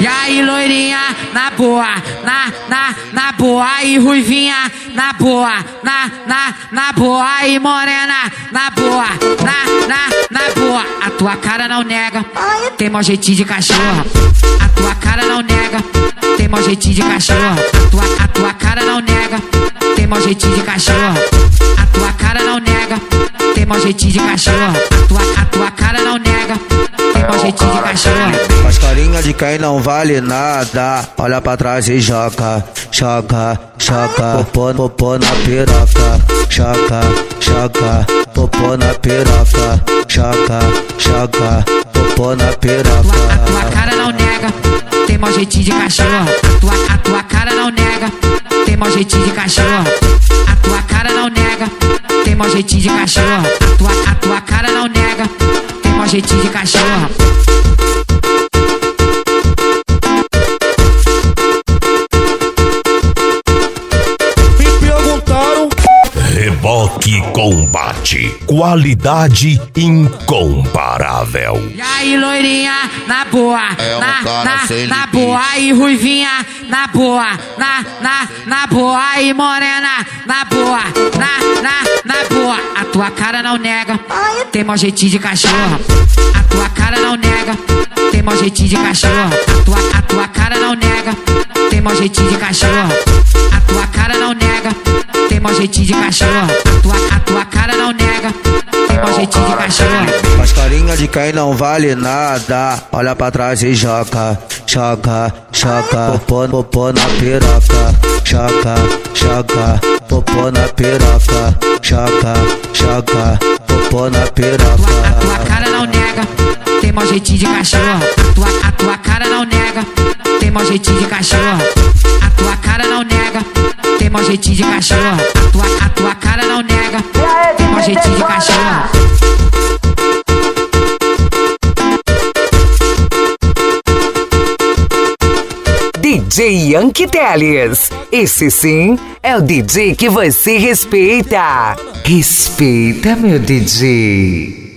aí, loirinha, na boa, na boa, e ruivinha, na boa, na boa, e morena, na boa, na boa. A tua cara não nega, tem mau jeitinho de cachorro. A tua cara não nega, tem mau jeitinho de cachorro. A tua cara não nega, tem mau jeitinho de cachorro. A tua cara não nega, tem mau jeitinho de cachorro. A tua cara não nega, tem mau jeitinho de cachorro. As carinhas de quem não vale nada, olha pra trás e joga, joga, joga. Popô na piroca, joga, joga. Popô na piroca, joga, joga. Popô na piroca. A tua cara não nega, tem mau jeitinho de cachorro. A tua cara não nega, tem mau jeitinho de cachorro. A tua cara não nega, tem mau jeitinho de cachorro. A tua cara não nega, tem mau jeitinho de cachorro. Reboque Combate, qualidade incomparável. E aí, loirinha, na boa, na boa, e ruivinha, na boa, na boa, e morena, na boa, na boa. A tua cara não nega, tem mau jeitinho de cachorro. A tua cara não nega, tem mau jeitinho de cachorro. A tua cara não nega, tem mau jeitinho de cachorro. A tua cara não nega, tem mau jeitinho de cachorro. A tua cara não nega, tem mau jeitinho de cachorro. As carinhas de quem não vale nada, olha pra trás e joga, joga, joga. Popô na piroca, joga, joga. Popô na piroca, joga, joga. Popô na piroca. A tua cara não nega, tem mau jeitinho de cachorro. A tua cara não nega, tem mau jeitinho de cachorro. A tua cara não nega, tem mau jeitinho de cachorro. A tua cara não nega, tem mau jeitinho de cachorro. DJ Yankee Teles. Esse sim é o DJ que você respeita. Respeita, meu DJ.